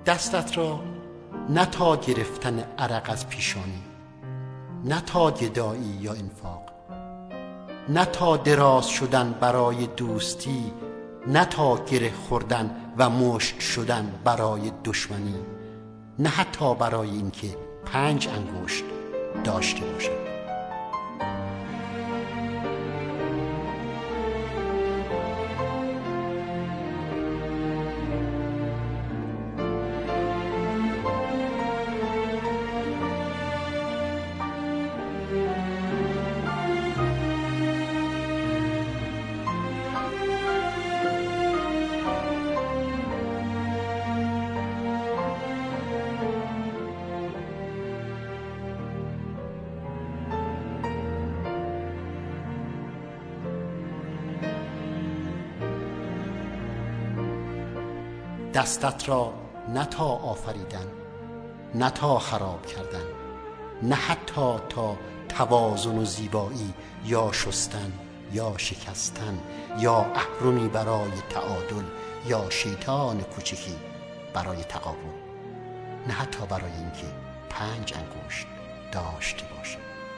دستت را نه تا گرفتن عرق از پیشانی، نه تا گدایی یا انفاق، نه تا دراز شدن برای دوستی، نه تا گره خوردن و مشت شدن برای دشمنی، نه حتی برای اینکه 5 انگشت داشته باشد. دستت را نه تا آفریدن، نه تا خراب کردن، نه حتی تا توازن و زیبایی یا شستن یا شکستن یا اهرمی برای تعادل یا شیطان کوچکی برای تقابل، نه حتی برای اینکه 5 انگشت داشته باشد.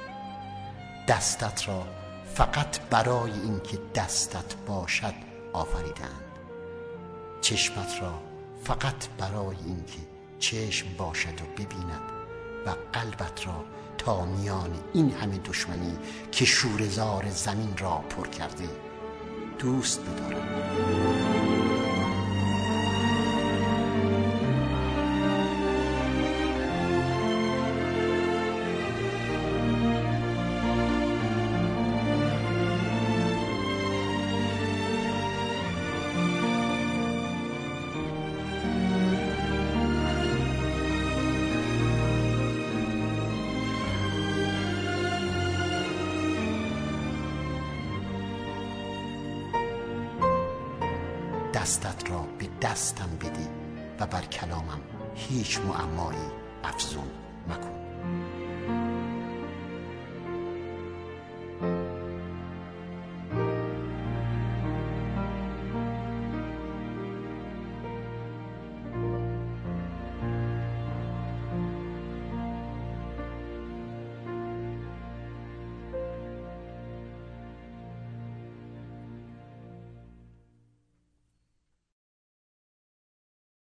دستت را فقط برای اینکه دستت باشد آفریدند. چشمت را فقط برای اینکه چشم باشد و ببیند و قلبت را تا میان این همه دشمنی که شوره‌زار زمین را پر کرده دوست بدارد. دستت را به دستم بده و بر کلامم هیچ معمایی افزون مکن.